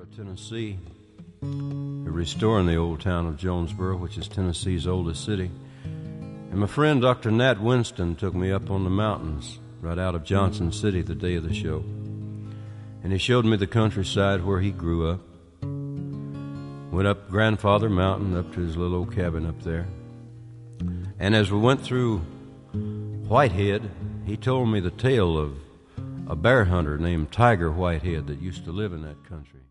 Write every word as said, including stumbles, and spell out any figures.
Tennessee. They're restoring the old town of Jonesboro, which is Tennessee's oldest city. And my friend Doctor Nat Winston took me up on the mountains right out of Johnson City the day of the show. And he showed me the countryside where he grew up. Went up Grandfather Mountain, up to his little old cabin up there. And as we went through Whitehead, he told me the tale of a bear hunter named Tiger Whitehead that used to live in that country.